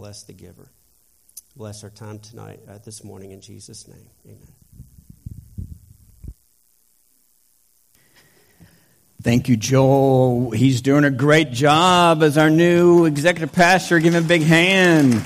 bless the giver. Bless our time tonight, this morning, in Jesus' name. Amen. Thank you, Joel. He's doing a great job as our new executive pastor. Give him a big hand.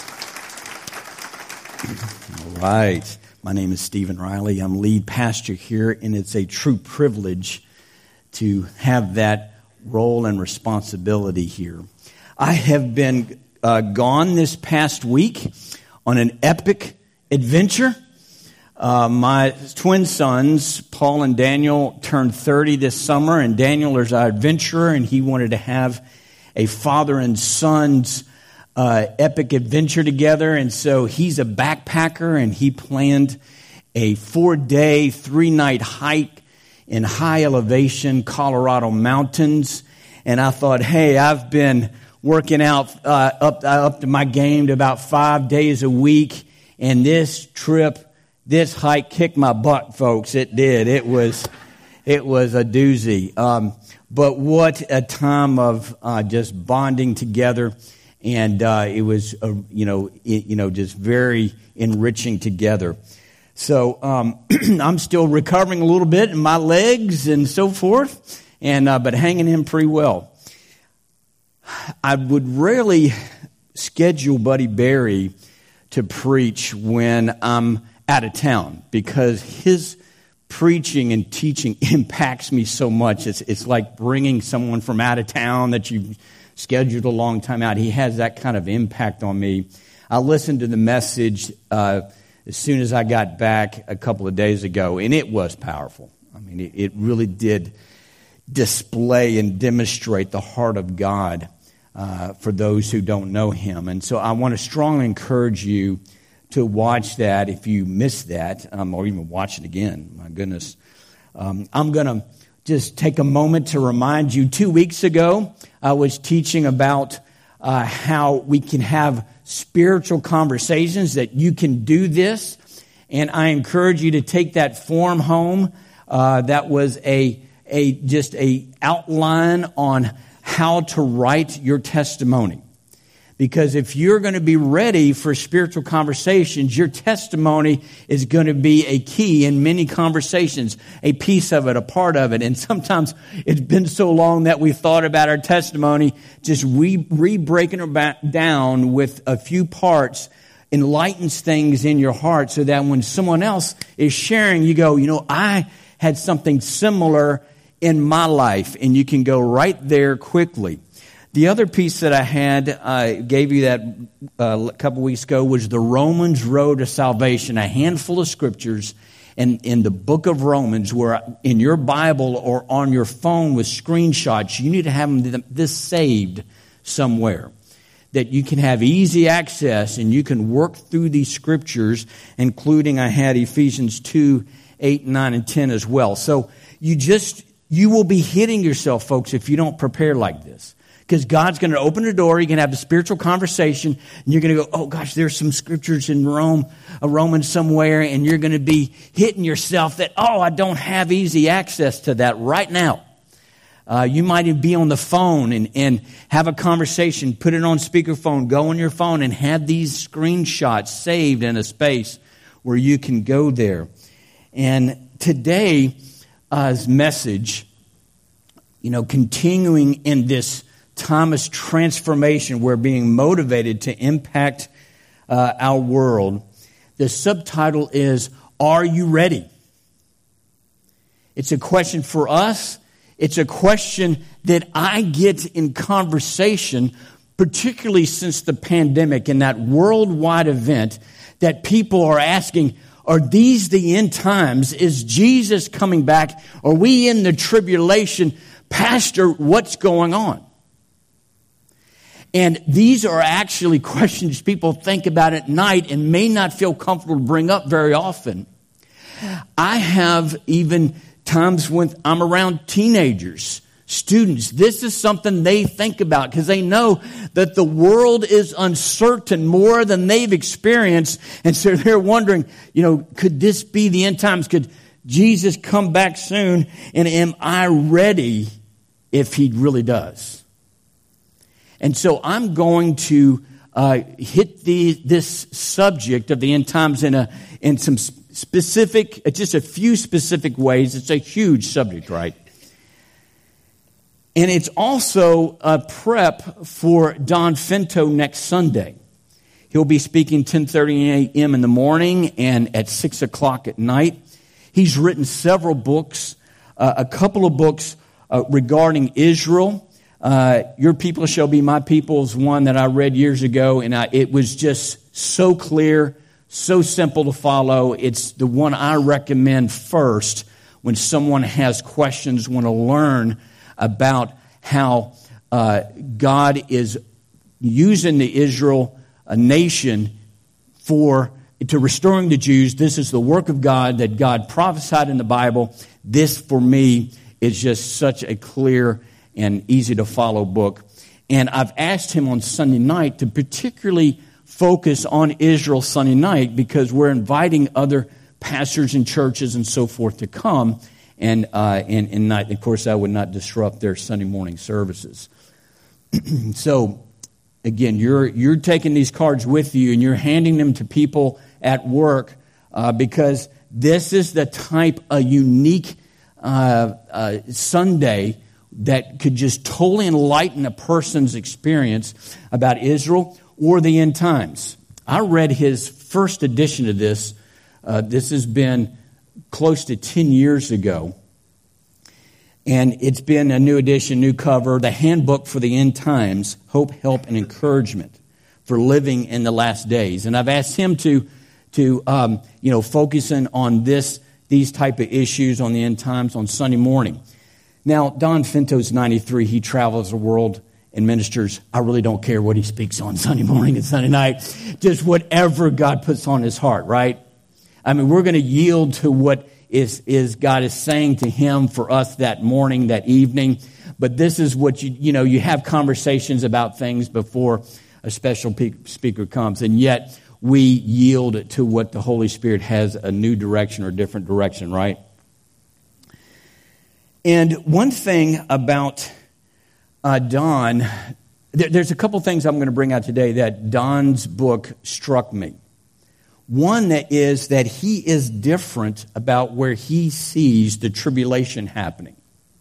All right. My name is Stephen Riley. I'm lead pastor here, and it's a true privilege to have that role and responsibility here. I have been gone this past week on an epic adventure. My twin sons, Paul and Daniel, turned 30 this summer, and Daniel is our adventurer, and he wanted to have a father and son's epic adventure together, and so he's a backpacker, and he planned a 4-day, 3-night hike in high elevation Colorado mountains. And I thought, hey, I've been working out up to my game to about 5 days a week, and this hike kicked my butt, folks. It did. It was a doozy. But what a time of just bonding together, and it was just very enriching together. So I'm still recovering a little bit in my legs and so forth, and but hanging in pretty well. I would rarely schedule Buddy Barry to preach when I'm out of town because his preaching and teaching impacts me so much. It's like bringing someone from out of town that you've scheduled a long time out. He has that kind of impact on me. I listened to the message as soon as I got back a couple of days ago, and it was powerful. I mean, it really did display and demonstrate the heart of God for those who don't know Him. And so I want to strongly encourage you to watch that if you missed that, or even watch it again. My goodness. I'm going to just take a moment to remind you, 2 weeks ago, I was teaching about how we can have spiritual conversations, that you can do this. And I encourage you to take that form home. That was just a outline on how to write your testimony. Because if you're going to be ready for spiritual conversations, your testimony is going to be a key in many conversations, a piece of it, a part of it. And sometimes it's been so long that we've thought about our testimony, just re-breaking it down with a few parts enlightens things in your heart so that when someone else is sharing, you go, I had something similar in my life, and you can go right there quickly. The other piece that I gave you that a couple weeks ago was the Romans Road to Salvation, a handful of scriptures in the book of Romans where in your Bible or on your phone with screenshots, you need to have this saved somewhere that you can have easy access and you can work through these scriptures, including I had Ephesians 2, 8, 9, and 10 as well. So you will be hitting yourself, folks, if you don't prepare like this. Because God's going to open the door, you can have a spiritual conversation, and you're going to go, oh gosh, there's some scriptures in Romans somewhere, and you're going to be hitting yourself that, I don't have easy access to that right now. You might even be on the phone and have a conversation, put it on speakerphone, go on your phone, and have these screenshots saved in a space where you can go there. And today's message, continuing in this Thomas transformation, we're being motivated to impact our world. The subtitle is, Are You Ready? It's a question for us. It's a question that I get in conversation, particularly since the pandemic and that worldwide event that people are asking, are these the end times? Is Jesus coming back? Are we in the tribulation? Pastor, what's going on? And these are actually questions people think about at night and may not feel comfortable to bring up very often. I have even times when I'm around teenagers, students, this is something they think about because they know that the world is uncertain more than they've experienced. And so they're wondering, could this be the end times? Could Jesus come back soon? And am I ready if He really does? And so I'm going to hit this subject of the end times in some specific, just a few specific ways. It's a huge subject, right? And it's also a prep for Don Finto next Sunday. He'll be speaking 10:30 a.m. in the morning and at 6 o'clock at night. He's written several books, a couple of books regarding Israel. Your people shall be my people is one that I read years ago, and it was just so clear, so simple to follow. It's the one I recommend first when someone has questions, want to learn about how God is using the Israel nation to restoring the Jews. This is the work of God that God prophesied in the Bible. This, for me, is just such a clear and easy to follow book. And I've asked him on Sunday night to particularly focus on Israel Sunday night because we're inviting other pastors and churches and so forth to come. And not, of course, I would not disrupt their Sunday morning services. So, again, you're taking these cards with you and you're handing them to people at work because this is the type of unique Sunday that could just totally enlighten a person's experience about Israel or the end times. I read his first edition of this. This has been close to 10 years ago. And it's been a new edition, new cover, the Handbook for the End Times, Hope, Help, and Encouragement for Living in the Last Days. And I've asked him to focus in on these type of issues on the end times on Sunday morning. Now, Don Finto's 93. He travels the world and ministers. I really don't care what he speaks on Sunday morning and Sunday night. Just whatever God puts on his heart, right? I mean, we're going to yield to what is God is saying to him for us that morning, that evening. But this is what you have conversations about things before a special speaker comes. And yet we yield to what the Holy Spirit has, a new direction or different direction, right? And one thing about Don, there's a couple things I'm going to bring out today that Don's book struck me. One that is that he is different about where he sees the tribulation happening.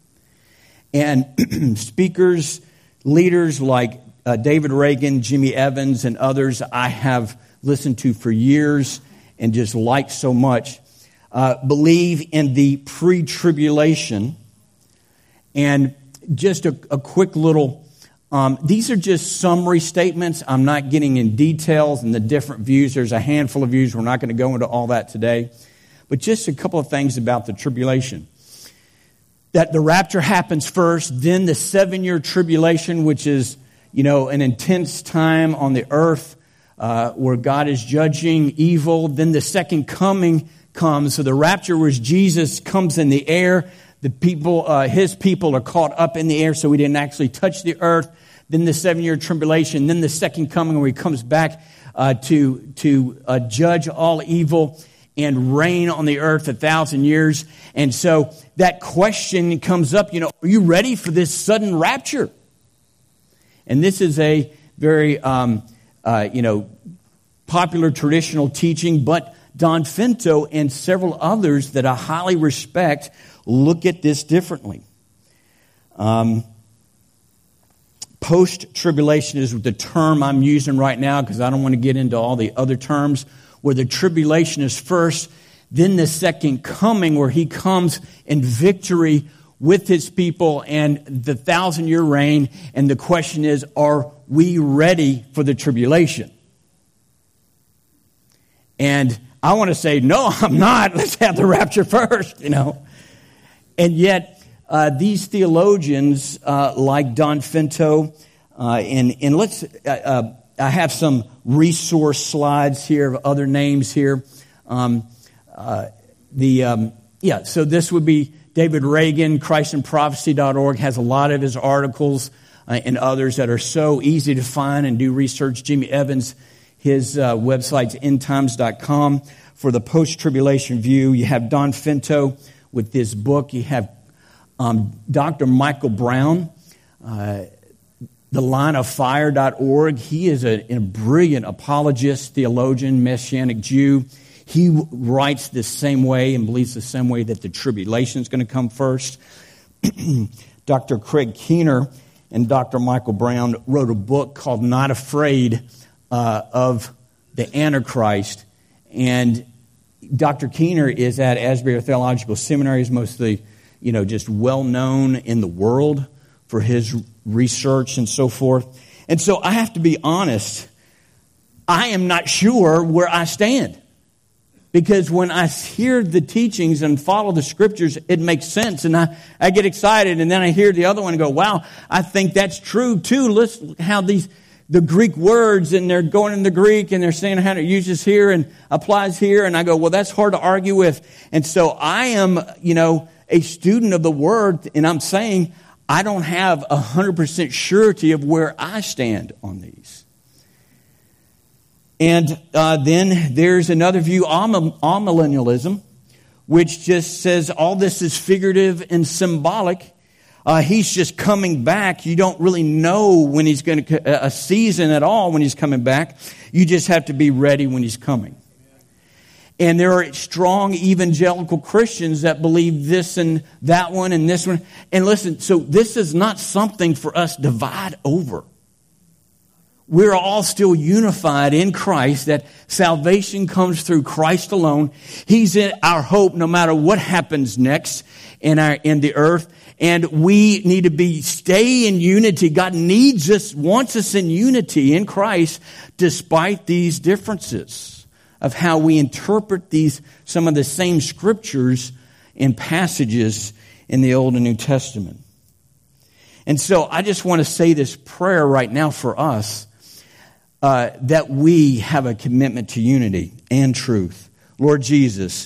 And speakers, leaders like David Reagan, Jimmy Evans, and others I have listened to for years and just like so much, believe in the pre-tribulation. And just a quick little, these are just summary statements. I'm not getting in details and the different views. There's a handful of views. We're not going to go into all that today. But just a couple of things about the tribulation. That the rapture happens first, then the 7-year tribulation, which is, an intense time on the earth where God is judging evil. Then the second coming comes. So the rapture was Jesus comes in the air. The people, his people are caught up in the air, so we didn't actually touch the earth. Then the 7-year tribulation. Then the second coming where he comes back to judge all evil and reign on the earth 1,000 years. And so that question comes up, are you ready for this sudden rapture? And this is a very, popular traditional teaching, but Don Finto and several others that I highly respect look at this differently. Post-tribulation is the term I'm using right now because I don't want to get into all the other terms, where the tribulation is first, then the second coming where he comes in victory with his people and the 1,000-year reign. And the question is, are we ready for the tribulation? And I want to say, no, I'm not. Let's have the rapture first, And yet, these theologians like Don Finto, and let's, I have some resource slides here of other names here. So this would be David Reagan, ChristandProphecy.org has a lot of his articles and others that are so easy to find and do research. Jimmy Evans, his website's endtimes.com. For the post-tribulation view, you have Don Finto with this book. You have Dr. Michael Brown. thelineoffire.org. He is a brilliant apologist, theologian, Messianic Jew. He writes the same way and believes the same way that the tribulation is going to come first. Dr. Craig Keener and Dr. Michael Brown wrote a book called Not Afraid of the Antichrist. And Dr. Keener is at Asbury Theological Seminary. He's mostly, just well-known in the world for his research and so forth. And so I have to be honest, I am not sure where I stand. Because when I hear the teachings and follow the scriptures, it makes sense. And I get excited. And then I hear the other one and go, wow, I think that's true too. Listen how the Greek words, and they're going in the Greek and they're saying how it uses here and applies here. And I go, well, that's hard to argue with. And so I am, a student of the word. And I'm saying I don't have 100% surety of where I stand on these. And then there's another view, amillennialism, which just says all this is figurative and symbolic. He's just coming back. You don't really know when he's going to, a season at all when he's coming back. You just have to be ready when he's coming. And there are strong evangelical Christians that believe this and that one and this one. And listen, so this is not something for us to divide over. We're all still unified in Christ, that salvation comes through Christ alone. He's in our hope no matter what happens next in the earth. And we need to stay in unity. God needs us, wants us in unity in Christ, despite these differences of how we interpret some of the same scriptures and passages in the Old and New Testament. And so I just want to say this prayer right now for us, that we have a commitment to unity and truth. Lord Jesus,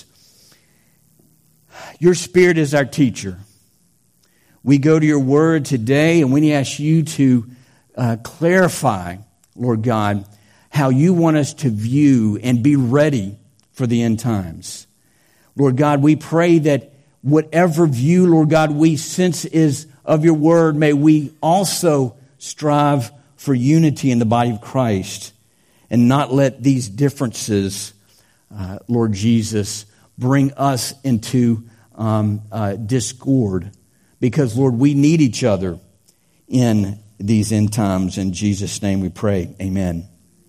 your Spirit is our teacher. We go to your word today and we ask you to clarify, Lord God, how you want us to view and be ready for the end times. Lord God, we pray that whatever view, Lord God, we sense is of your word, may we also strive for unity in the body of Christ and not let these differences, Lord Jesus, bring us into discord. Because, Lord, we need each other in these end times. In Jesus' name we pray. Amen.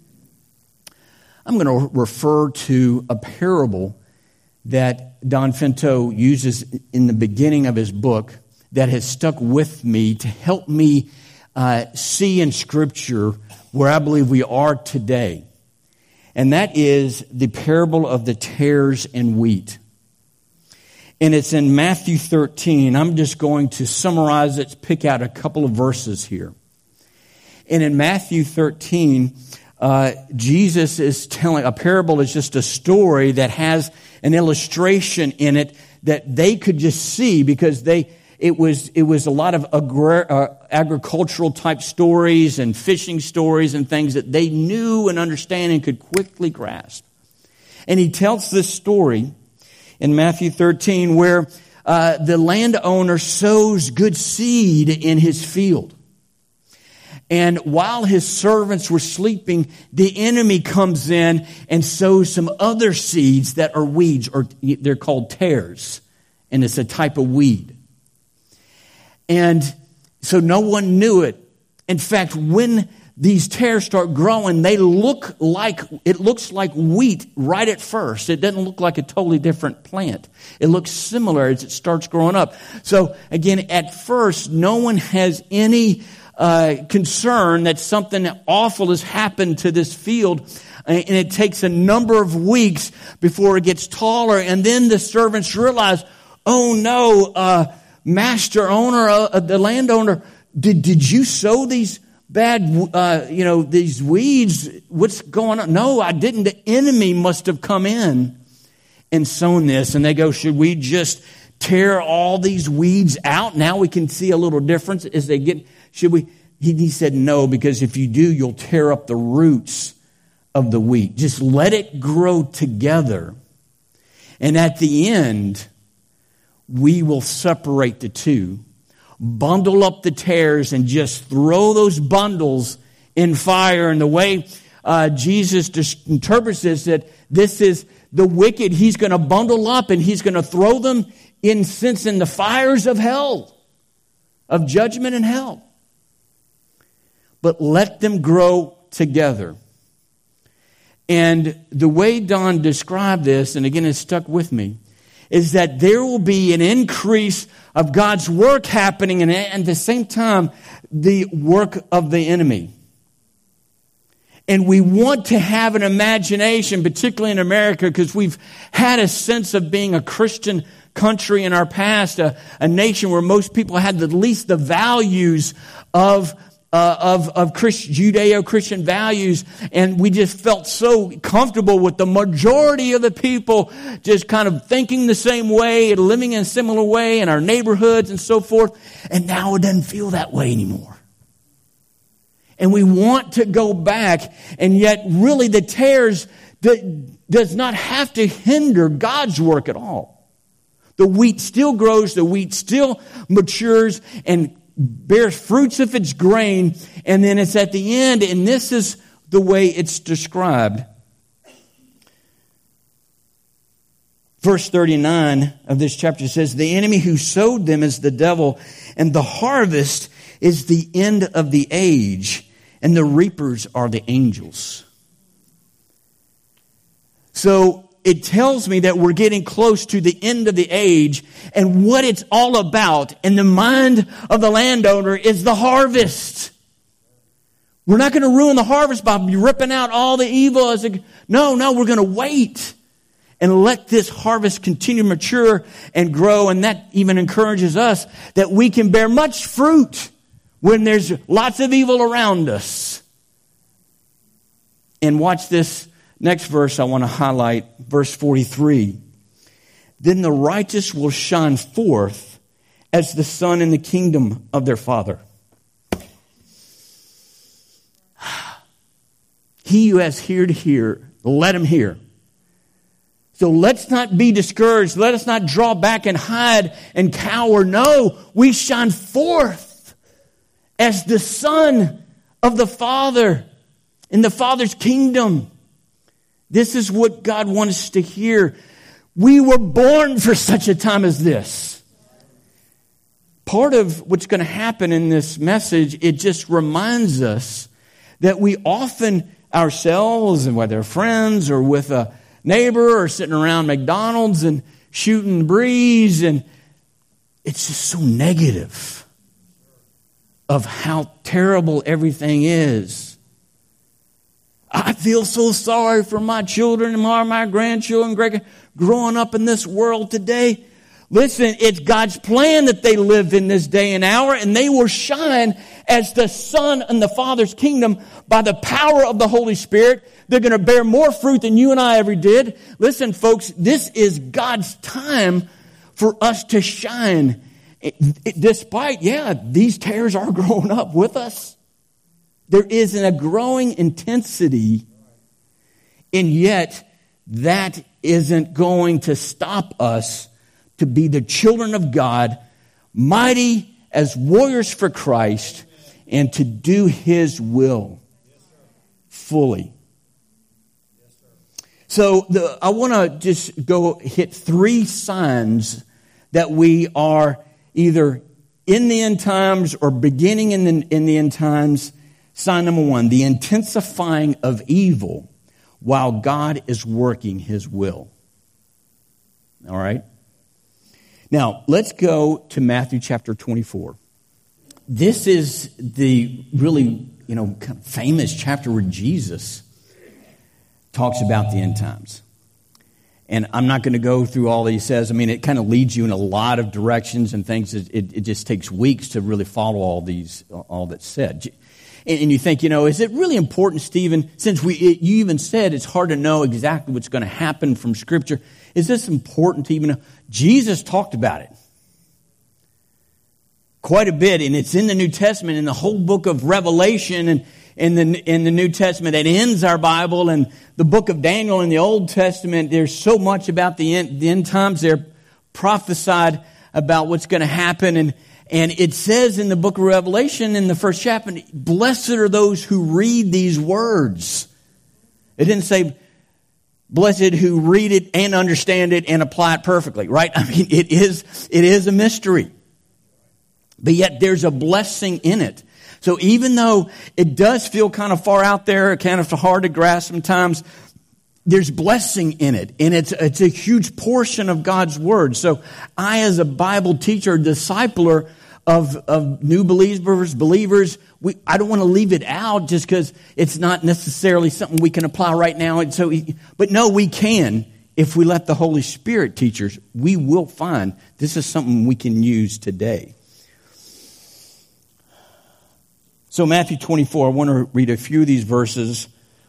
I'm going to refer to a parable that Don Finto uses in the beginning of his book that has stuck with me to help me see in Scripture where I believe we are today. And that is the parable of the tares and wheat. And it's in Matthew 13. I'm just going to summarize it, pick out a couple of verses here. And in Matthew 13, Jesus is telling, a parable is just a story that has an illustration in it that they could just see because it was a lot of agricultural type stories and fishing stories and things that they knew and understand and could quickly grasp. And he tells this story in Matthew 13 where the landowner sows good seed in his field. And while his servants were sleeping, the enemy comes in and sows some other seeds that are weeds, or they're called tares. And it's a type of weed. And so no one knew it. In fact, when these tares start growing, it looks like wheat right at first. It doesn't look like a totally different plant. It looks similar as it starts growing up. So again, at first, no one has any concern that something awful has happened to this field. And it takes a number of weeks before it gets taller. And then the servants realize, oh no, master owner, the landowner, did you sow these bad, these weeds? What's going on? No, I didn't. The enemy must have come in and sown this. And they go, should we just tear all these weeds out? Now we can see a little difference as they get, should we? He said, no, because if you do, you'll tear up the roots of the wheat. Just let it grow together. And at the end, we will separate the two. bundle up the tares and just throw those bundles in fire. And the way Jesus interprets this is the wicked he's going to bundle up and he's going to throw them in the fires of hell, of judgment and hell. But let them grow together. And the way Don described this, and again it stuck with me, is that there will be an increase of God's work happening and at the same time the work of the enemy. And we want to have an imagination, particularly in America, because we've had a sense of being a Christian country in our past, a nation where most people had at least the values of Judeo-Christian values, and we just felt so comfortable with the majority of the people just kind of thinking the same way and living in a similar way in our neighborhoods and so forth. And now it doesn't feel that way anymore. And we want to go back, and yet really the tares does not have to hinder God's work at all. The wheat still grows, the wheat still matures and bears fruits of its grain, and then it's at the end, and this is the way it's described. Verse 39 of this chapter says, the enemy who sowed them is the devil, and the harvest is the end of the age, and the reapers are the angels. So it tells me that we're getting close to the end of the age, and what it's all about in the mind of the landowner is the harvest. We're not going to ruin the harvest by ripping out all the evil. No, we're going to wait and let this harvest continue to mature and grow, and that even encourages us that we can bear much fruit when there's lots of evil around us. And watch this next verse I want to highlight, verse 43. Then the righteous will shine forth as the sun in the kingdom of their Father. He who has ear to hear, let him hear. So let's not be discouraged. Let us not draw back and hide and cower. No, we shine forth as the Son of the Father in the Father's kingdom. This is what God wants us to hear. We were born for such a time as this. Part of what's going to happen in this message, it just reminds us that we often ourselves, and whether friends or with a neighbor or sitting around McDonald's and shooting the breeze, and it's just so negative of how terrible everything is. I feel so sorry for my children and my grandchildren growing up in this world today. Listen, it's God's plan that they live in this day and hour, and they will shine as the Son in the Father's kingdom by the power of the Holy Spirit. They're going to bear more fruit than you and I ever did. Listen, folks, this is God's time for us to shine. Despite, these tares are growing up with us. There is a growing intensity, and yet that isn't going to stop us to be the children of God, mighty as warriors for Christ, and to do His will fully. So I want to just go hit 3 signs that we are either in the end times or beginning in the end times. Sign number 1, the intensifying of evil while God is working His will. All right? Now, let's go to Matthew chapter 24. This is the really, kind of famous chapter where Jesus talks about the end times. And I'm not going to go through all that he says. I mean, it kind of leads you in a lot of directions and things. It just takes weeks to really follow all that's said. And you think, is it really important, Stephen, since you even said it's hard to know exactly what's going to happen from Scripture? Is this important to even know? Jesus talked about it quite a bit, and it's in the New Testament, in the whole book of Revelation, and in the New Testament that ends our Bible, and the book of Daniel in the Old Testament. There's so much about the end times. They're prophesied about what's going to happen, And it says in the book of Revelation in the first chapter, blessed are those who read these words. It didn't say blessed who read it and understand it and apply it perfectly, right? I mean, it is a mystery. But yet there's a blessing in it. So even though it does feel kind of far out there, kind of hard to grasp sometimes, there's blessing in it. And it's a huge portion of God's Word. So I, as a Bible teacher, discipler of new believers, I don't want to leave it out just because it's not necessarily something we can apply right now. And so, but no, we can. If we let the Holy Spirit teach us, we will find this is something we can use today. So Matthew 24, I want to read a few of these verses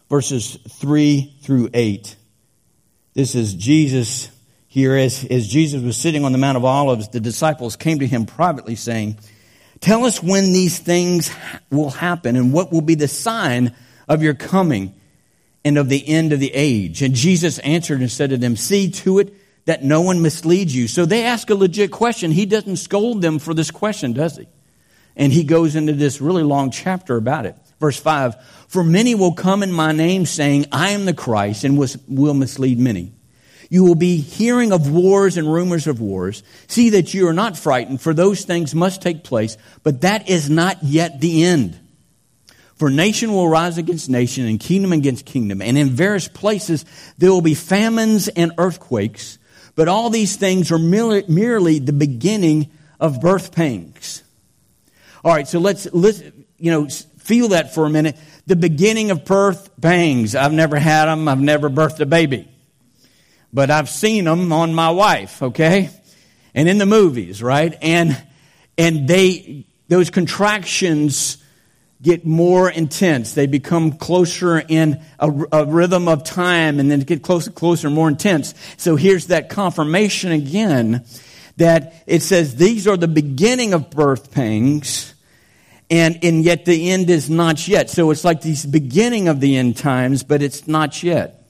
3 through 8. This is Jesus here. As Jesus was sitting on the Mount of Olives, the disciples came to him privately saying, tell us when these things will happen and what will be the sign of your coming and of the end of the age. And Jesus answered and said to them, see to it that no one misleads you. So they ask a legit question. He doesn't scold them for this question, does he? And he goes into this really long chapter about it. Verse 5, for many will come in my name saying, I am the Christ, and will mislead many. You will be hearing of wars and rumors of wars. See that you are not frightened, for those things must take place, but that is not yet the end. For nation will rise against nation and kingdom against kingdom, and in various places there will be famines and earthquakes, but all these things are merely the beginning of birth pangs. All right, so let's feel that for a minute. The beginning of birth pangs. I've never had them. I've never birthed a baby. But I've seen them on my wife, okay? And in the movies, right? And those contractions get more intense. They become closer in a rhythm of time, and then get closer, more intense. So here's that confirmation again that it says these are the beginning of birth pangs, and yet the end is not yet. So it's like the beginning of the end times, but it's not yet.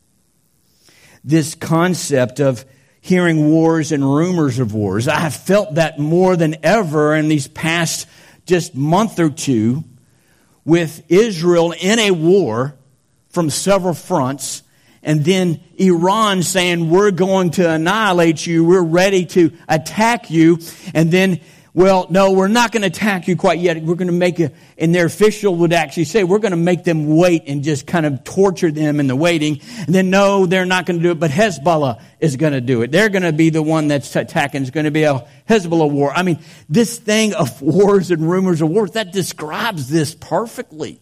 This concept of hearing wars and rumors of wars, I have felt that more than ever in these past just month or two, with Israel in a war from several fronts, and then Iran saying, we're going to annihilate you, we're ready to attack you, and then, well, no, we're not going to attack you quite yet. We're going to make and their official would actually say, we're going to make them wait and just kind of torture them in the waiting. And then, no, they're not going to do it, but Hezbollah is going to do it. They're going to be the one that's attacking. It's going to be a Hezbollah war. I mean, this thing of wars and rumors of wars, that describes this perfectly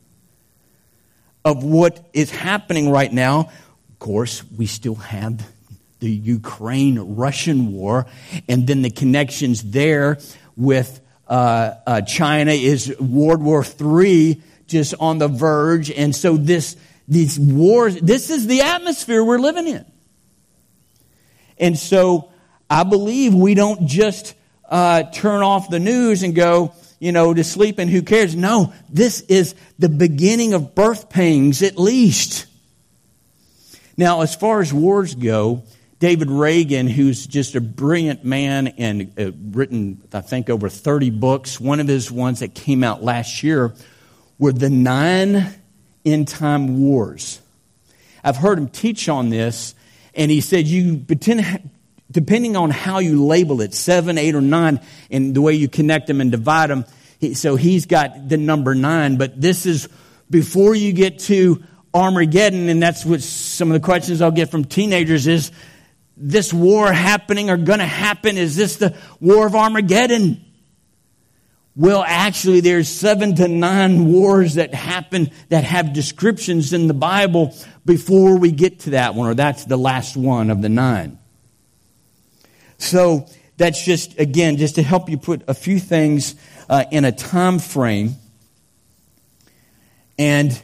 of what is happening right now. Of course, we still have the Ukraine-Russian war, and then the connections there with China is World War III just on the verge. And so these wars, this is the atmosphere we're living in. And so I believe we don't just turn off the news and go, to sleep and who cares. No, this is the beginning of birth pangs at least. Now, as far as wars go, David Reagan, who's just a brilliant man and written, I think, over 30 books. One of his ones that came out last year were the 9 end-time wars. I've heard him teach on this, and he said depending on how you label it, 7, 8, or 9, and the way you connect them and divide them, so he's got the number 9. But this is before you get to Armageddon, and that's what some of the questions I'll get from teenagers is, this war happening or going to happen? Is this the war of Armageddon? Well, actually, there's 7 to 9 wars that happen that have descriptions in the Bible before we get to that one, or that's the last one of the 9. So that's just, again, just to help you put a few things in a time frame. And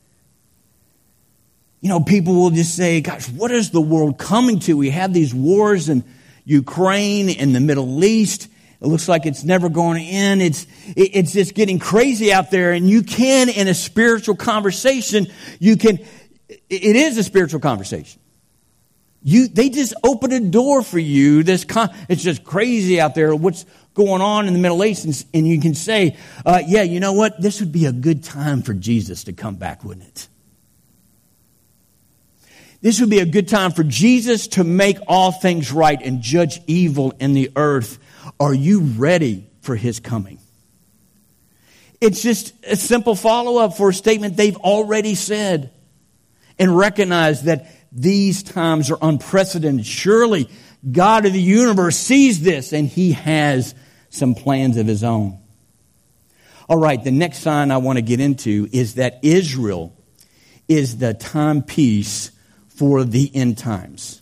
people will just say, gosh, what is the world coming to? We have these wars in Ukraine, in the Middle East. It looks like it's never going to end. It's just getting crazy out there. And you can, in a spiritual conversation, it is a spiritual conversation. They just open a door for you. It's just crazy out there. What's going on in the Middle East, and you can say, yeah, you know what? This would be a good time for Jesus to come back, wouldn't it? This would be a good time for Jesus to make all things right and judge evil in the earth. Are you ready for his coming? It's just a simple follow-up for a statement they've already said, and recognize that these times are unprecedented. Surely God of the universe sees this, and he has some plans of his own. All right, the next sign I want to get into is that Israel is the timepiece for the end times.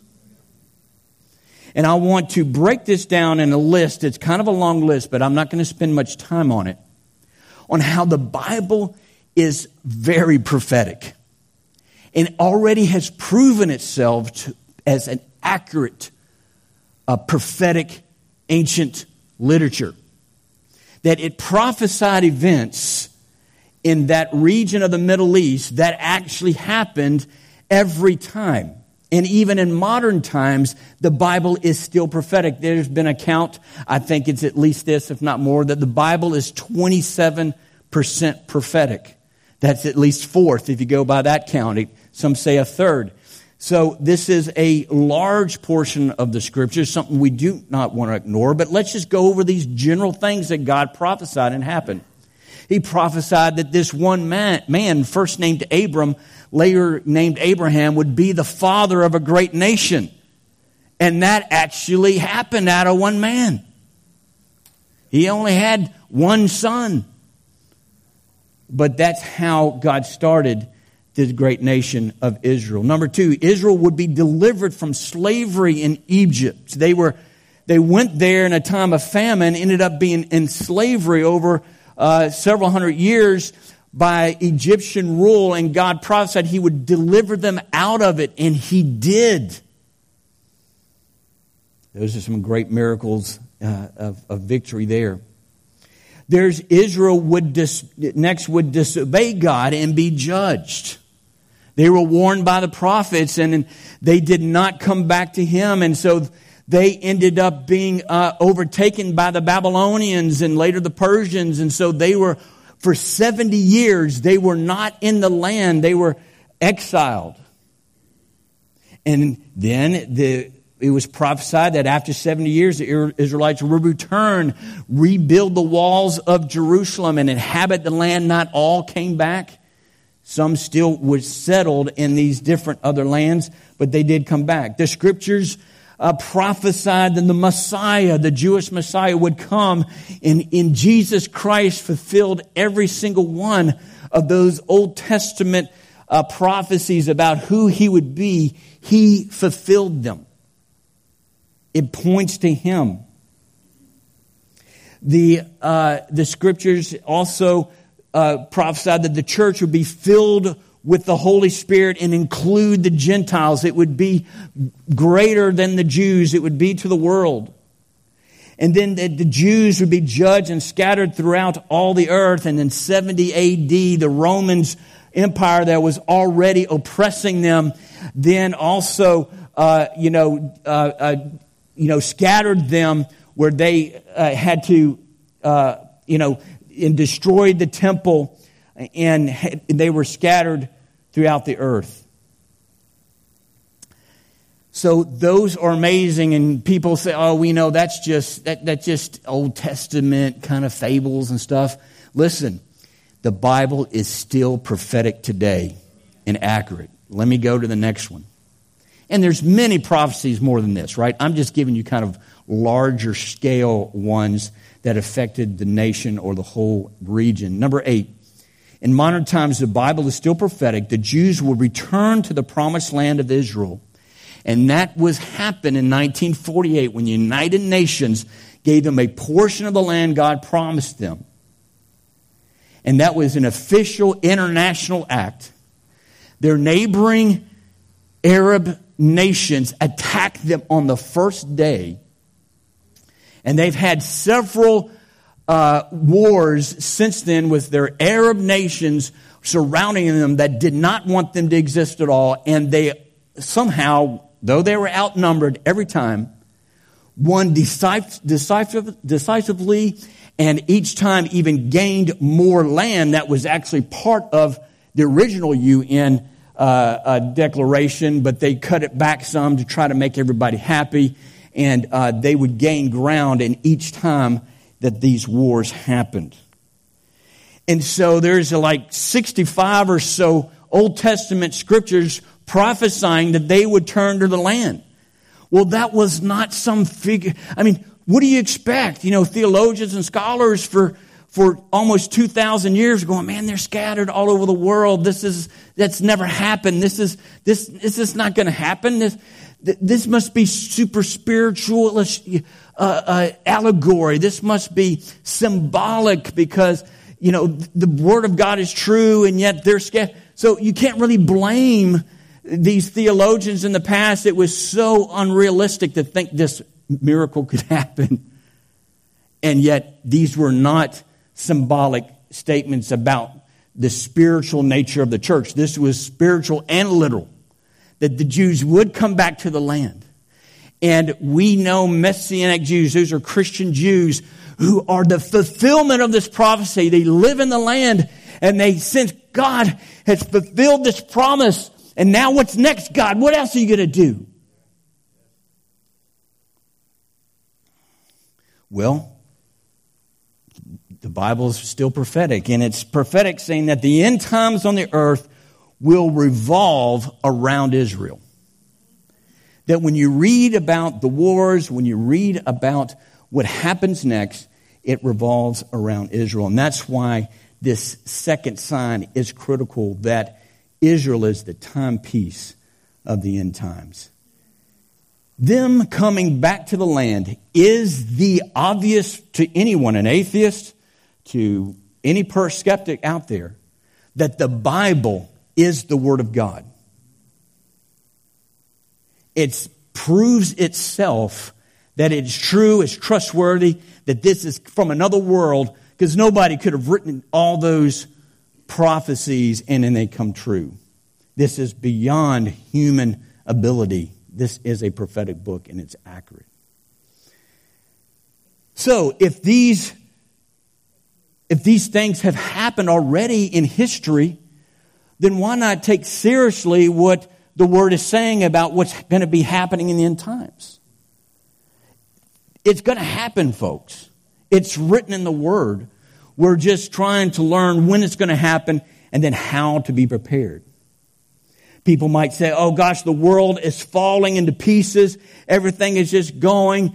And I want to break this down in a list. It's kind of a long list, but I'm not going to spend much time on it. On how the Bible is very prophetic and already has proven itself as an accurate, prophetic, ancient literature. That it prophesied events in that region of the Middle East that actually happened every time. And even in modern times, the Bible is still prophetic. There's been a count, I think it's at least this, if not more, that the Bible is 27% prophetic. That's at least fourth if you go by that counting. Some say a third. So this is a large portion of the Scripture, something we do not want to ignore. But let's just go over these general things that God prophesied and happened. He prophesied that this one man, first named Abram, later named Abraham, would be the father of a great nation. And that actually happened out of one man. He only had one son. But that's how God started this great nation of Israel. Number two, Israel would be delivered from slavery in Egypt. They went there in a time of famine, ended up being in slavery over several hundred years by Egyptian rule, and God prophesied he would deliver them out of it, and he did. Those are some great miracles of victory there. There's Israel would disobey God and be judged. They were warned by the prophets, and they did not come back to him, and so they ended up being overtaken by the Babylonians and later the Persians, and so they were, for 70 years, they were not in the land. They were exiled. And then it was prophesied that after 70 years, the Israelites would return, rebuild the walls of Jerusalem, and inhabit the land. Not all came back. Some still were settled in these different other lands, but they did come back. The Scriptures prophesied that the Messiah, the Jewish Messiah, would come, and in Jesus Christ fulfilled every single one of those Old Testament prophecies about who he would be. He fulfilled them. It points to him. The Scriptures also prophesied that the church would be filled with the Holy Spirit and include the Gentiles. It would be greater than the Jews. It would be to the world. And then the Jews would be judged and scattered throughout all the earth. And in 70 A.D., the Roman Empire that was already oppressing them, then also, scattered them where they had to, and destroyed the temple, and they were scattered throughout the earth. So those are amazing, and people say, "Oh, we know that's just Old Testament kind of fables and stuff." Listen, the Bible is still prophetic today and accurate. Let me go to the next one. And there's many prophecies more than this, right? I'm just giving you kind of larger scale ones that affected the nation or the whole region. Number 8, in modern times, the Bible is still prophetic. The Jews will return to the promised land of Israel. And that was happened in 1948 when the United Nations gave them a portion of the land God promised them. And that was an official international act. Their neighboring Arab nations attacked them on the first day. And they've had several wars since then with their Arab nations surrounding them that did not want them to exist at all. And they somehow, though they were outnumbered every time, won decisively, and each time even gained more land that was actually part of the original UN declaration, but they cut it back some to try to make everybody happy, and they would gain ground in each time that these wars happened. And so there's like 65 or so Old Testament scriptures prophesying that they would turn to the land. Well, that was not some figure. I mean, what do you expect? You know, theologians and scholars for almost 2,000 years going, man, they're scattered all over the world. That's never happened. This is not going to happen. This must be super spiritual allegory. This must be symbolic because, you know, the Word of God is true and yet they're scattered. So you can't really blame these theologians in the past. It was so unrealistic to think this miracle could happen. And yet these were not symbolic statements about the spiritual nature of the church. This was spiritual and literal, that the Jews would come back to the land. And we know Messianic Jews, those are Christian Jews who are the fulfillment of this prophecy. They live in the land and they sense God has fulfilled this promise. And now what's next, God? What else are you going to do? Well, the Bible is still prophetic, and it's prophetic saying that the end times on the earth will revolve around Israel. That when you read about the wars, when you read about what happens next, it revolves around Israel. And that's why this second sign is critical, that Israel is the timepiece of the end times. Them coming back to the land is the obvious to anyone, an atheist, to any skeptic out there, that the Bible is the Word of God. It proves itself that it's true, it's trustworthy, that this is from another world, because nobody could have written all those prophecies and then they come true. This is beyond human ability. This is a prophetic book and it's accurate. So if these things have happened already in history, then why not take seriously what the Word is saying about what's going to be happening in the end times? It's going to happen, folks. It's written in the Word. We're just trying to learn when it's going to happen and then how to be prepared. People might say, oh gosh, the world is falling into pieces. Everything is just going,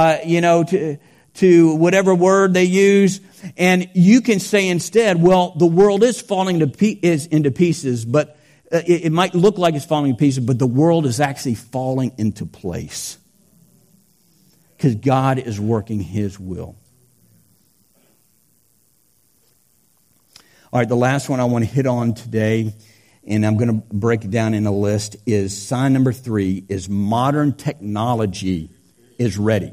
to whatever word they use. And you can say instead, well, the world is falling into pieces, but it might look like it's falling to pieces, but the world is actually falling into place. Because God is working His will. All right, the last one I want to hit on today, and I'm going to break it down in a list, is sign number 3, is modern technology is ready.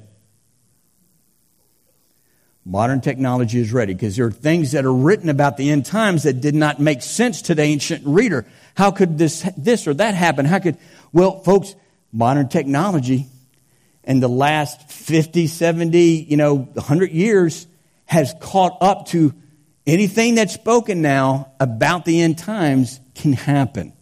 Modern technology is ready, because there are things that are written about the end times that did not make sense to the ancient reader. How could this or that happen? Well, folks, modern technology in the last 50, 70, 100 years has caught up to anything that's spoken now about the end times can happen.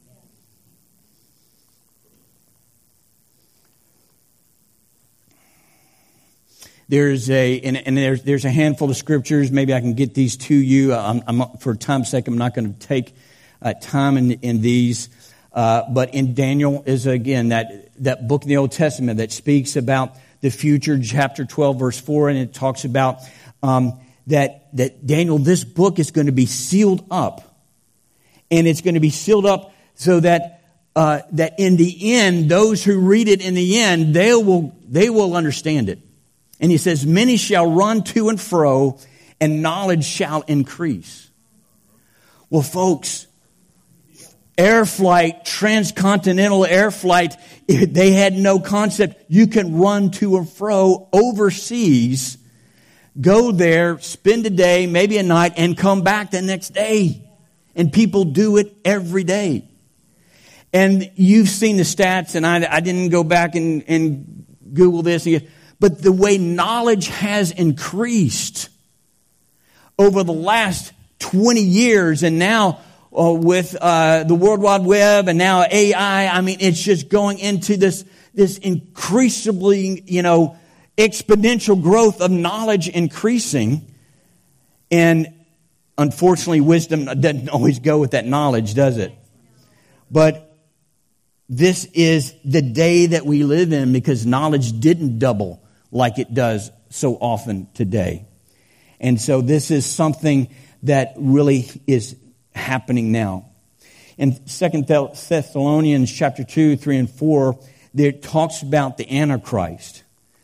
There's a handful of scriptures. Maybe I can get these to you. For time's sake, I'm not going to take time in these. But in Daniel is again that book in the Old Testament that speaks about the future, chapter 12, verse 4, and it talks about that Daniel, this book is going to be sealed up, and it's going to be sealed up so that in the end, those who read it in the end, they will understand it. And he says, many shall run to and fro, and knowledge shall increase. Well, folks, air flight, transcontinental air flight, they had no concept. You can run to and fro overseas, go there, spend a day, maybe a night, and come back the next day. And people do it every day. And you've seen the stats, and I didn't go back and Google this. But the way knowledge has increased over the last 20 years, and now with the World Wide Web and now AI, I mean, it's just going into this increasingly, exponential growth of knowledge increasing. And unfortunately, wisdom doesn't always go with that knowledge, does it? But this is the day that we live in because knowledge didn't double like it does so often today. And so this is something that really is happening now. In 2 Thessalonians chapter 2, 3, and 4, there talks about the Antichrist.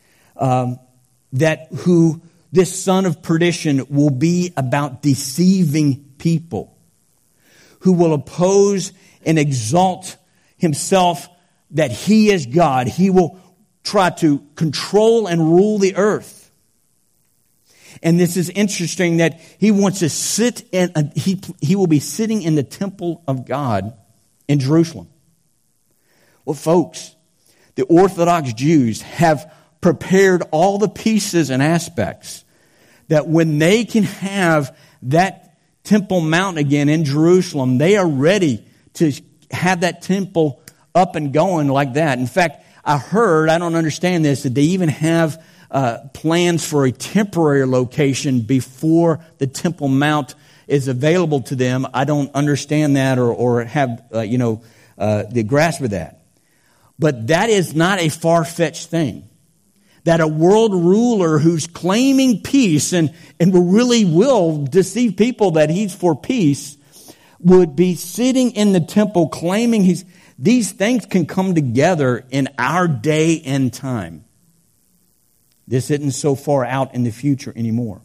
That who this son of perdition will be about deceiving people, who will oppose and exalt himself that he is God. He will try to control and rule the earth. And this is interesting that he wants to sit in, he will be sitting in the temple of God in Jerusalem. Well, folks, the Orthodox Jews have prepared all the pieces and aspects that when they can have that Temple Mount again in Jerusalem, they are ready to have that temple up and going like that. In fact, I don't understand this, that they even have plans for a temporary location before the Temple Mount is available to them. I don't understand that or have, the grasp of that. But that is not a far-fetched thing. That a world ruler who's claiming peace and really will deceive people that he's for peace would be sitting in the temple claiming these things can come together in our day and time. This isn't so far out in the future anymore.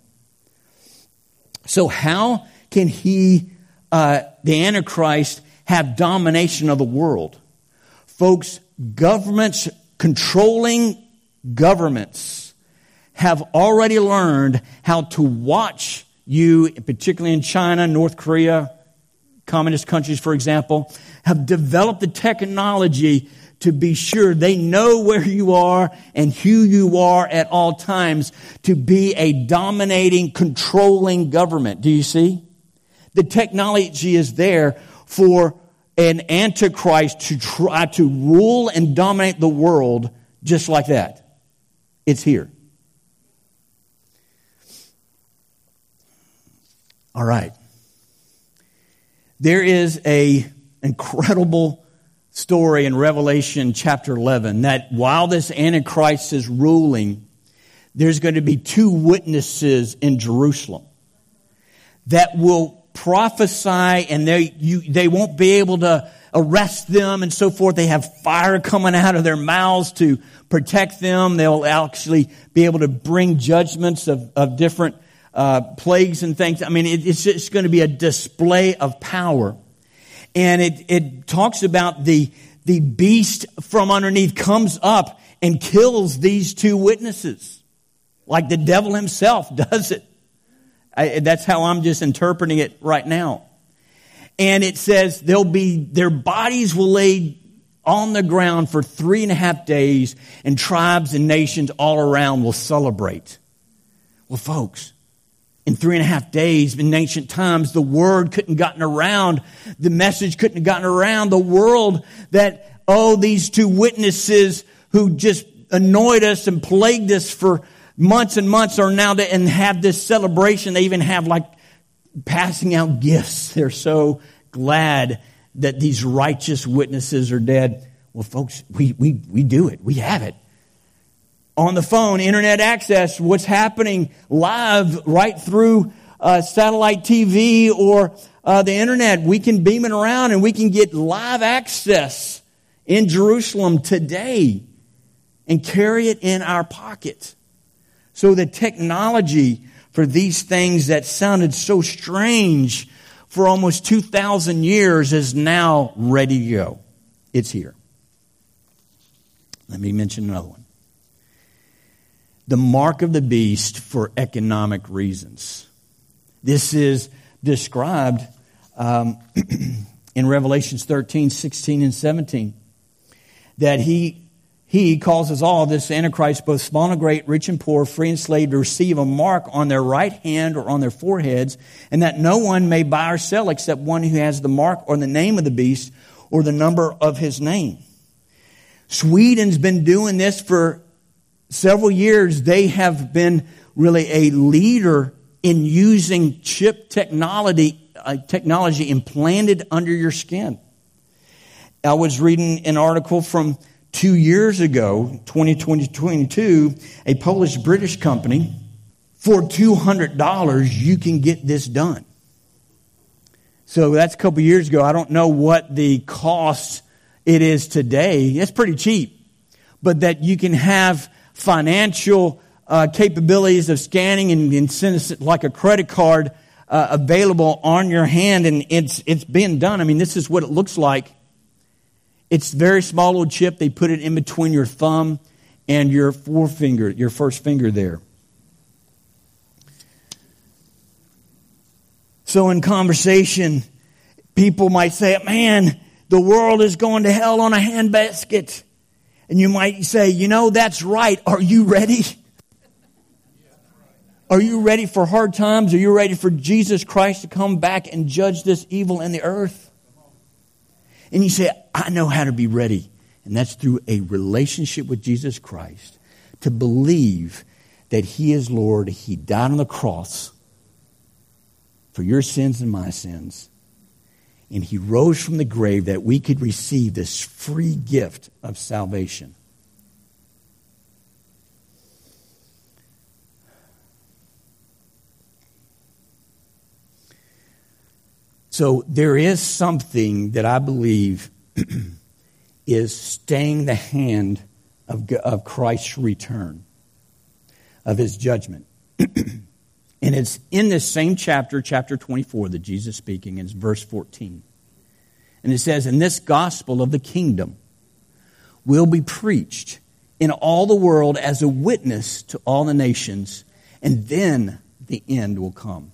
So how can the Antichrist, have domination of the world? Folks, controlling governments have already learned how to watch you, particularly in China, North Korea, communist countries, for example, have developed the technology to be sure they know where you are and who you are at all times to be a dominating, controlling government. Do you see? The technology is there for an Antichrist to try to rule and dominate the world just like that. It's here. All right. There is an incredible story in Revelation chapter 11 that while this Antichrist is ruling, there's going to be two witnesses in Jerusalem that will prophesy, and they won't be able to arrest them and so forth. They have fire coming out of their mouths to protect them. They'll actually be able to bring judgments of different plagues and things. I mean, it's just going to be a display of power. And it talks about the beast from underneath comes up and kills these two witnesses. Like the devil himself does it. That's how I'm just interpreting it right now. And it says their bodies will lay on the ground for 3.5 days, and tribes and nations all around will celebrate. Well, folks, in 3.5 days in ancient times, the word couldn't have gotten around. The message couldn't have gotten around the world that, these two witnesses who just annoyed us and plagued us for months and months are now and have this celebration. They even have like passing out gifts. They're so glad that these righteous witnesses are dead. Well, folks, we do it. We have it. On the phone, internet access, what's happening live right through satellite TV or the internet. We can beam it around and we can get live access in Jerusalem today and carry it in our pocket. So the technology for these things that sounded so strange for almost 2,000 years is now ready to go. It's here. Let me mention another one. The mark of the beast for economic reasons. This is described in Revelations 13, 16, and 17. That he He causes all this Antichrist, both small and great, rich and poor, free and slave, to receive a mark on their right hand or on their foreheads, and that no one may buy or sell except one who has the mark or the name of the beast or the number of his name. Sweden's been doing this for several years. They have been really a leader in using chip technology implanted under your skin. I was reading an article from 2 years ago, 2022, a Polish-British company. For $200, you can get this done. So that's a couple years ago. I don't know what the cost it is today. It's pretty cheap. But that you can have financial capabilities of scanning and send it like a credit card available on your hand, and it's being done. I mean, this is what it looks like. It's a very small little chip. They put it in between your thumb and your forefinger, your first finger there. So in conversation, people might say, man, the world is going to hell on a handbasket. And you might say, that's right. Are you ready? Are you ready for hard times? Are you ready for Jesus Christ to come back and judge this evil in the earth? And you say, I know how to be ready. And that's through a relationship with Jesus Christ. To believe that He is Lord. He died on the cross for your sins and my sins. And He rose from the grave that we could receive this free gift of salvation. So there is something that I believe is staying the hand of Christ's return, of His judgment. And it's in this same chapter 24, that Jesus is speaking, and it's verse 14. And it says, and this gospel of the kingdom will be preached in all the world as a witness to all the nations, and then the end will come.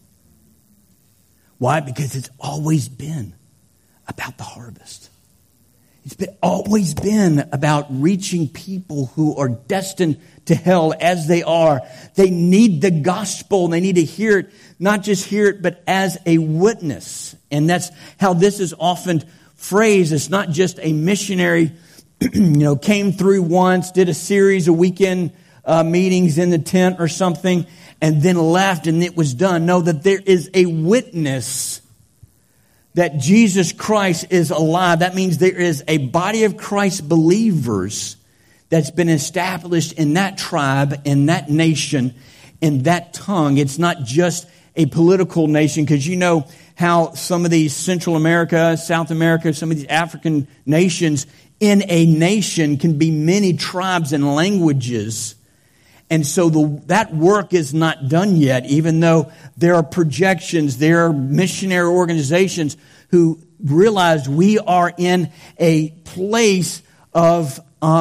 Why? Because it's always been about the harvest. It's always been about reaching people who are destined to hell as they are. They need the gospel. They need to hear it, not just hear it, but as a witness. And that's how this is often phrased. It's not just a missionary, came through once, did a series of weekend meetings in the tent or something, and then left and it was done. No, that there is a witness that Jesus Christ is alive. That means there is a body of Christ believers that's been established in that tribe, in that nation, in that tongue. It's not just a political nation, because you know how some of these Central America, South America, some of these African nations, in a nation can be many tribes and languages. And so that work is not done yet, even though there are projections, there are missionary organizations who realize we are in a place of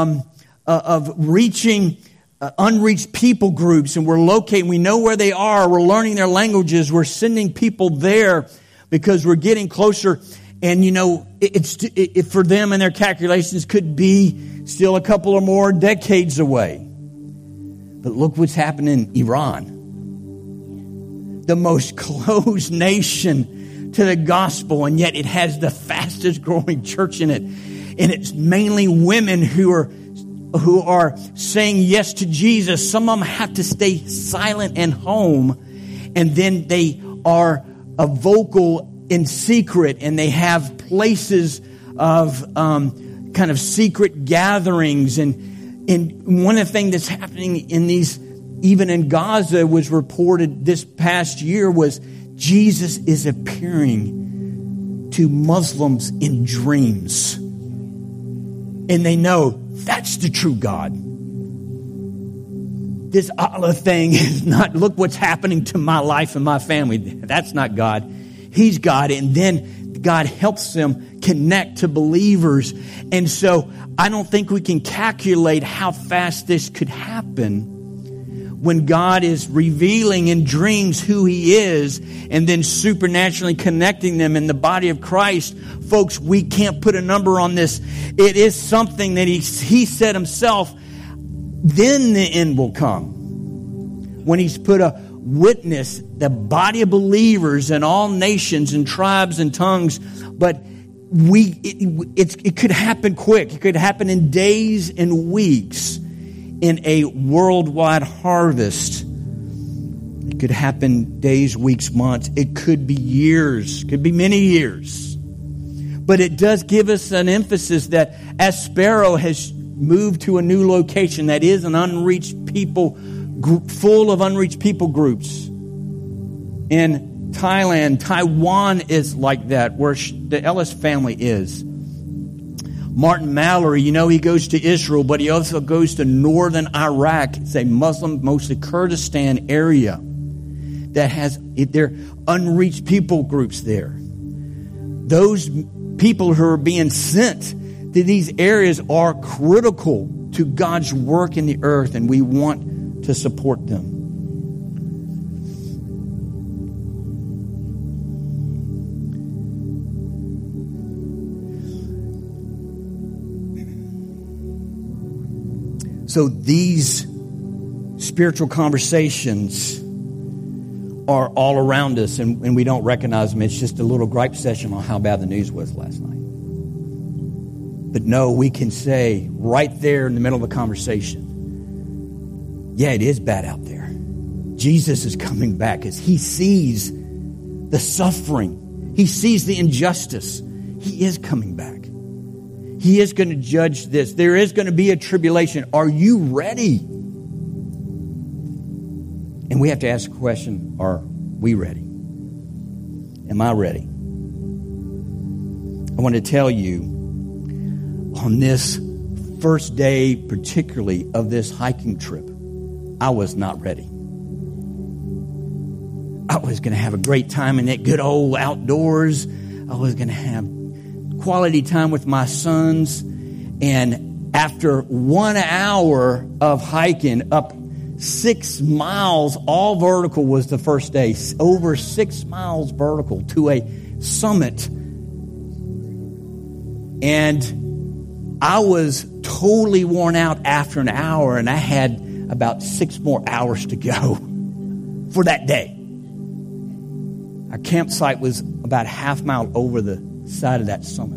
reaching unreached people groups, and we're locating, we know where they are, we're learning their languages, we're sending people there because we're getting closer. And it for them and their calculations could be still a couple or more decades away. But look what's happening in Iran. The most closed nation to the gospel, and yet it has the fastest growing church in it. And it's mainly women who are saying yes to Jesus. Some of them have to stay silent and home, and then they are vocal in secret, and they have places of kind of secret gatherings. And one of the things that's happening in these, even in Gaza, was reported this past year, was Jesus is appearing to Muslims in dreams. And they know that's the true God. This Allah thing is not, look what's happening to my life and my family. That's not God. He's God. And then God helps them connect to believers. And so I don't think we can calculate how fast this could happen. when God is revealing in dreams who He is and then supernaturally connecting them in the body of Christ. Folks, we can't put a number on this. It is something that He said Himself, then the end will come. When He's put a witness, the body of believers in all nations and tribes and tongues, but it could happen quick. It could happen in days and weeks in a worldwide harvest. It could happen days, weeks, months. It could be years. It could be many years. But it does give us an emphasis that as Sparrow has moved to a new location that is an unreached people group, full of unreached people groups. In Thailand, Taiwan is like that, where the Ellis family is. Martin Mallory, he goes to Israel, but he also goes to northern Iraq. It's a Muslim, mostly Kurdistan area that has their unreached people groups there. Those people who are being sent to these areas are critical to God's work in the earth, and we want to support them. So these spiritual conversations are all around us, and we don't recognize them. It's just a little gripe session on how bad the news was last night. But no, we can say right there in the middle of the conversation, yeah, it is bad out there. Jesus is coming back because He sees the suffering. He sees the injustice. He is coming back. He is going to judge this. There is going to be a tribulation. Are you ready? And we have to ask the question, are we ready? Am I ready? I want to tell you, on this first day, particularly of this hiking trip, I was not ready. I was going to have a great time in that good old outdoors. I was going to have quality time with my sons. And after 1 hour of hiking up 6 miles, all vertical was the first day, over 6 miles vertical to a summit. And I was totally worn out after an hour, and I had about 6 more hours to go for that day. Our campsite was about a half mile over the side of that summit.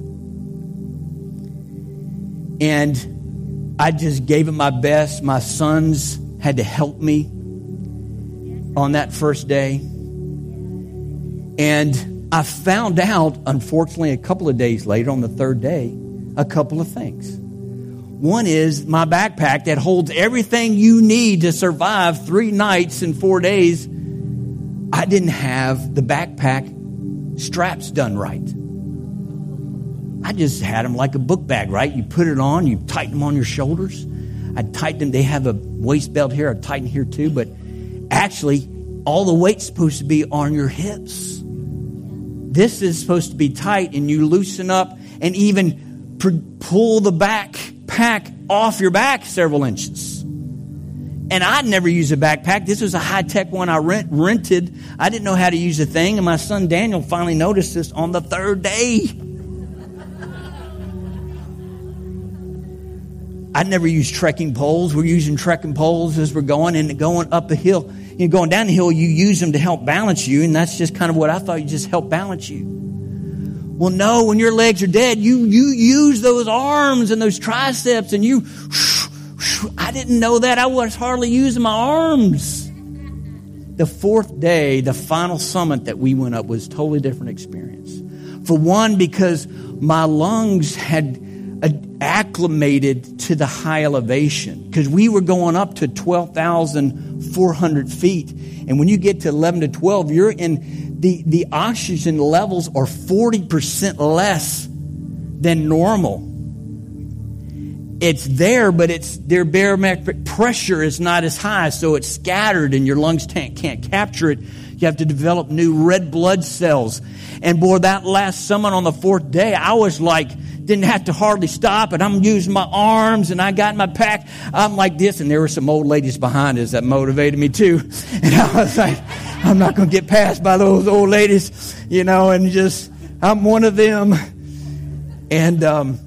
And I just gave it my best. My sons had to help me on that first day. And I found out, unfortunately, a couple of days later, on the third day, a couple of things. One is my backpack that holds everything you need to survive 3 nights and 4 days. I didn't have the backpack straps done right. I just had them like a book bag, right? You put it on, you tighten them on your shoulders. I tightened them. They have a waist belt here. I tighten here too. But actually, all the weight's supposed to be on your hips. This is supposed to be tight, and you loosen up and even pull the backpack off your back several inches. And I'd never used a backpack. This was a high-tech one I rented. I didn't know how to use the thing, and my son Daniel finally noticed this on the third day. I'd never used trekking poles. We're using trekking poles as we're going up a hill. Going down the hill, you use them to help balance you, and that's just kind of what I thought. You just help balance you. Well, no, when your legs are dead, you use those arms and those triceps, and I didn't know that. I was hardly using my arms. The fourth day, the final summit that we went up was a totally different experience. For one, because my lungs had acclimated to the high elevation, because we were going up to 12,400 feet. And when you get to 11 to 12, you're in the oxygen levels are 40% less than normal. It's there, but their barometric pressure is not as high, so it's scattered and your lungs can't capture it. You have to develop new red blood cells. And boy, that last summit on the 4th day, I was like, didn't have to hardly stop, and I'm using my arms, and I got my pack. I'm like this, and there were some old ladies behind us that motivated me too. And I was like, I'm not going to get passed by those old ladies, and just, I'm one of them. And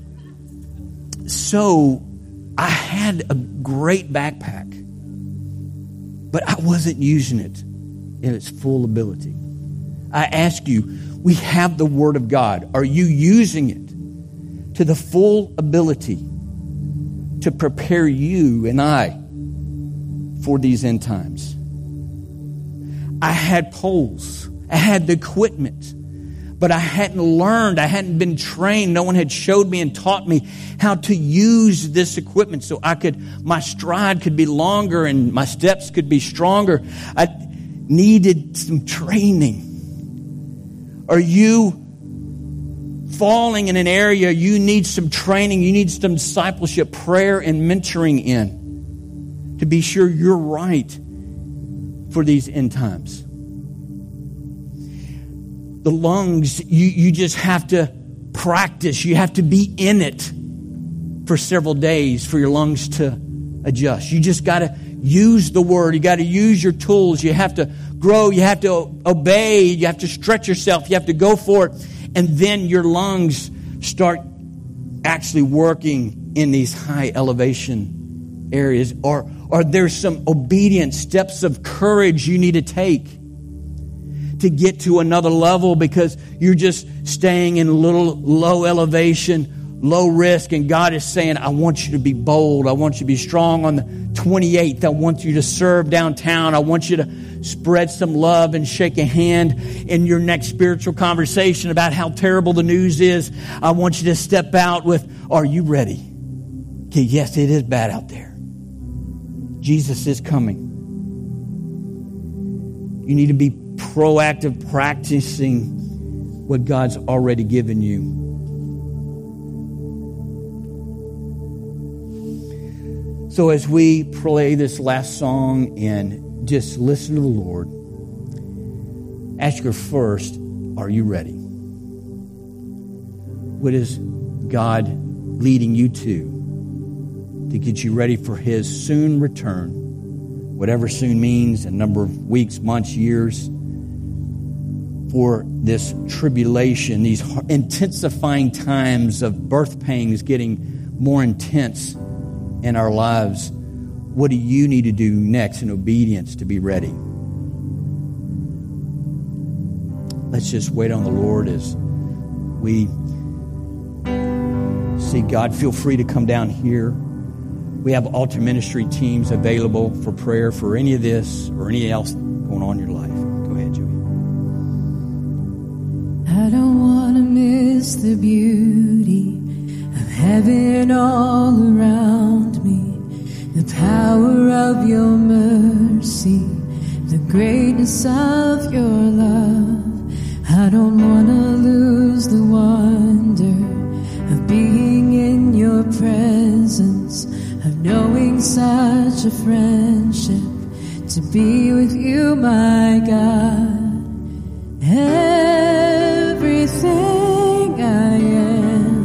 so I had a great backpack, but I wasn't using it in its full ability. I ask you, we have the Word of God. Are you using it to the full ability to prepare you and I for these end times? I had poles. I had the equipment. But I hadn't learned. I hadn't been trained. No one had showed me and taught me how to use this equipment so my stride could be longer and my steps could be stronger. I needed some training. Are you falling in an area you need some training, you need some discipleship, prayer, and mentoring in to be sure you're right for these end times? The lungs, you just have to practice. You have to be in it for several days for your lungs to adjust. You just got to use the Word. You got to use your tools. You have to grow. You have to obey. You have to stretch yourself. You have to go for it. And then your lungs start actually working in these high elevation areas. Or there's some obedient steps of courage you need to take to get to another level because you're just staying in a little low elevation, low risk. And God is saying, I want you to be bold. I want you to be strong on the 28th. I want you to serve downtown. I want you to spread some love and shake a hand in your next spiritual conversation about how terrible the news is. I want you to step out with, are you ready? Okay, yes, it is bad out there. Jesus is coming. You need to be proactive, practicing what God's already given you. So as we play this last song and just listen to the Lord, ask her first, are you ready? What is God leading you to get you ready for His soon return? Whatever soon means, a number of weeks, months, years, for this tribulation, these intensifying times of birth pangs getting more intense in our lives. What do you need to do next in obedience to be ready? Let's just wait on the Lord as we see God. Feel free to come down here. We have altar ministry teams available for prayer for any of this or anything else going on in your life. Go ahead, Joey. I don't want to miss the beauty of heaven all around me, the power of your mercy, the greatness of your love. I don't want to lose the wonder of being in your presence, of knowing such a friendship, to be with you, my God. Everything I am,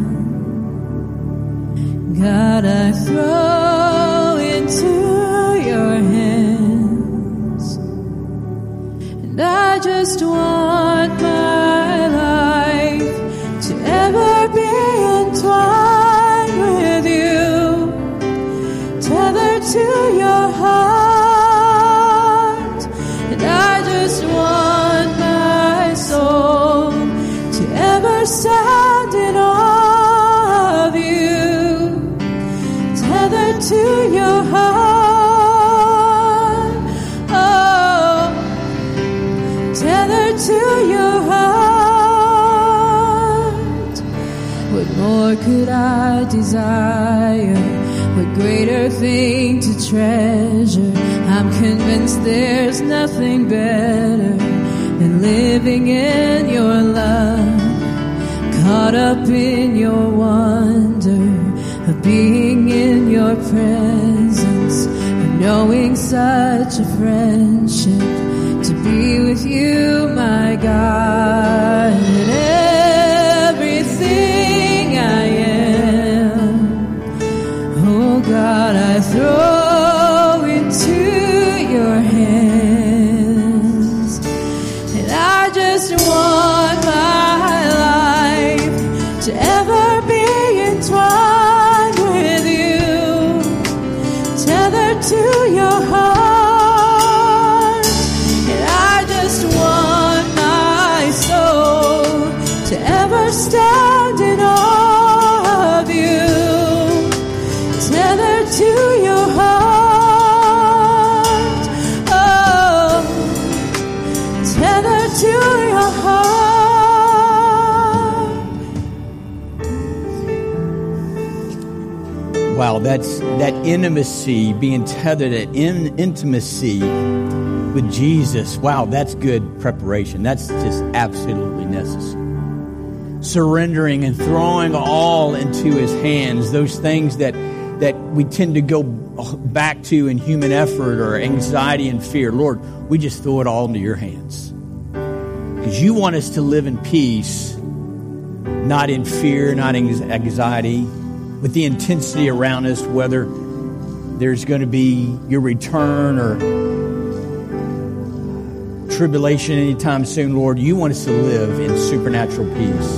God, I throw into your hands. And I just want my life to ever be entwined with you, tethered to your heart. And I just want my soul to ever stand in awe of you, tethered to your heart. Oh, tethered to your heart. What more could I desire? What greater thing to treasure? I'm convinced there's nothing better than living in your love, caught up in your wonder of being in your presence, of knowing such a friendship, to be with with you, my God, in everything I am. Oh God, I throw into your hands, and I just want my life to ever be entwined with you, tethered to your heart. Stand in awe of you, tethered to your heart. Oh, tethered to your heart. Wow, that's that intimacy, being tethered at intimacy with Jesus. Wow, that's good preparation. That's just absolutely necessary. Surrendering and throwing all into his hands, those things that we tend to go back to in human effort or anxiety and fear. Lord, we just throw it all into your hands. Because you want us to live in peace, not in fear, not in anxiety, with the intensity around us, whether there's going to be your return or tribulation anytime soon. Lord, you want us to live in supernatural peace.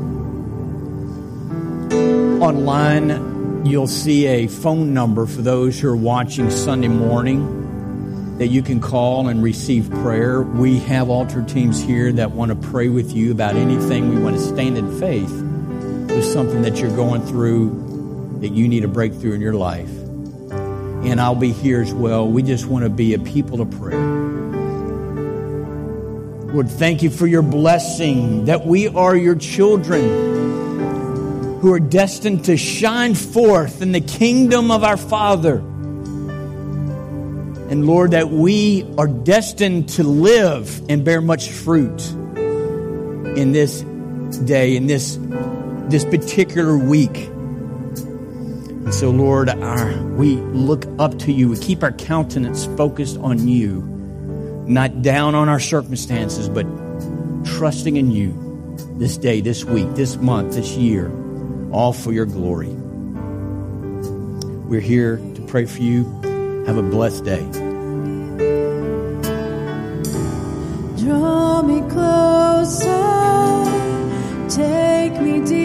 Online, you'll see a phone number for those who are watching Sunday morning that you can call and receive prayer. We have altar teams here that want to pray with you about anything. We want to stand in faith with something that you're going through, that you need a breakthrough in your life. And I'll be here as well. We just want to be a people of prayer. Lord, thank you for your blessing, that we are your children who are destined to shine forth in the kingdom of our Father. And Lord, that we are destined to live and bear much fruit in this day, in this particular week. And so, Lord, we look up to you. We keep our countenance focused on you, not down on our circumstances, but trusting in you this day, this week, this month, this year, all for your glory. We're here to pray for you. Have a blessed day. Draw me closer, take me deeper.